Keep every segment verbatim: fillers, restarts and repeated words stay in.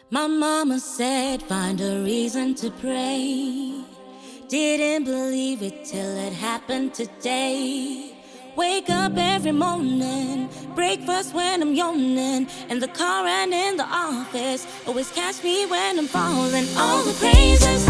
My mama said, find a reason to pray. Didn't believe it till it happened today. Wake up every morning, breakfast when I'm yawning, in the car and in the office. Always catch me when I'm falling. All the praises.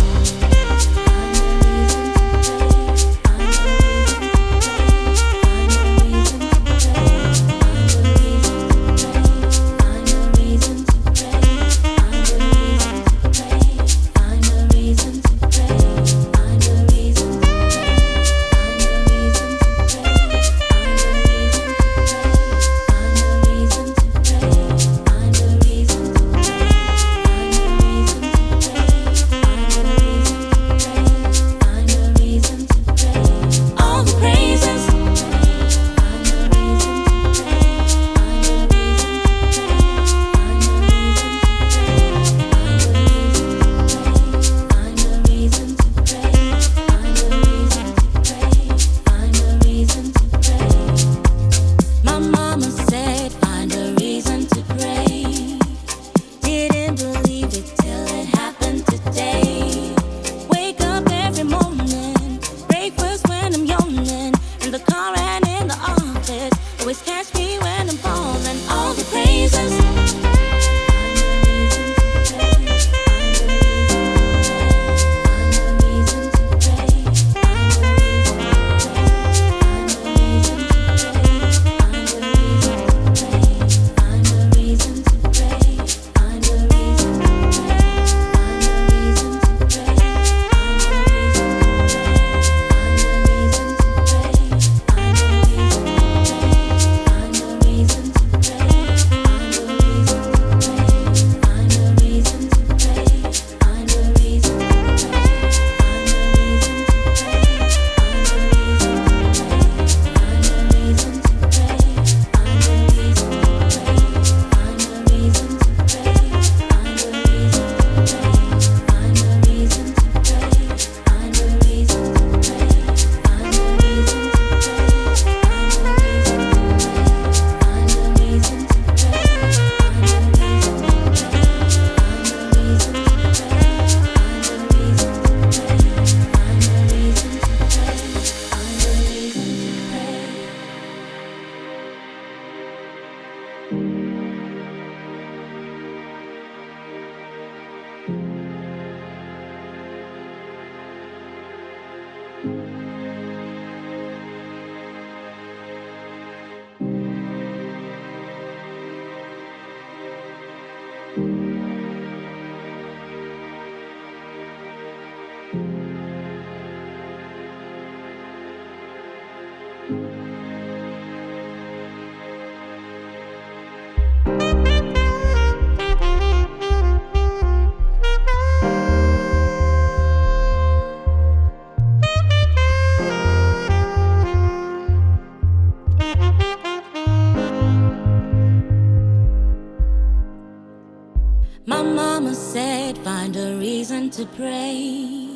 My mama said, find a reason to pray.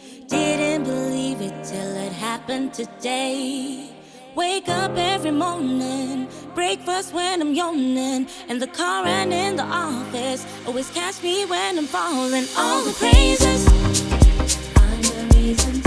Didn't believe it till it happened today. Wake up every morning, breakfast when I'm yawning, in the car and in the office. Always catch me when I'm falling. All the praises. Find a reason.